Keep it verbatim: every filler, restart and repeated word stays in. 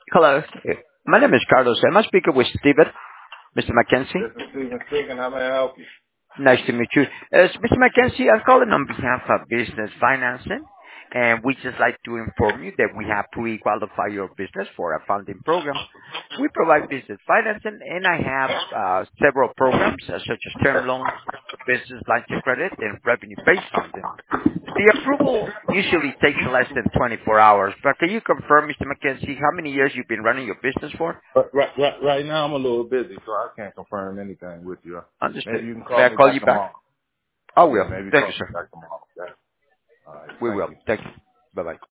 Hello. Uh, My name is Carlos. Am I speaking with Steven, Mister McKenzie? This is Stephen speaking. How may I help you? Nice to meet you. Uh, Mister McKenzie, I'm calling on behalf of Business Financing, and we just like to inform you that we have pre-qualified your business for a funding program. We provide business financing, and I have uh, several programs uh, such as term loans, business lines of credit, and revenue-based funding. The approval usually takes less than twenty-four hours, but can you confirm, Mister McKenzie, how many years you've been running your business for? But right, right, right now I'm a little busy, so I can't confirm anything with you. Understood. Maybe you can May call I me call you back back? tomorrow. I Yeah, will. maybe Thank you, call me sir. back tomorrow. Yeah. All right. We Thank will. you. Thank you. Bye-bye.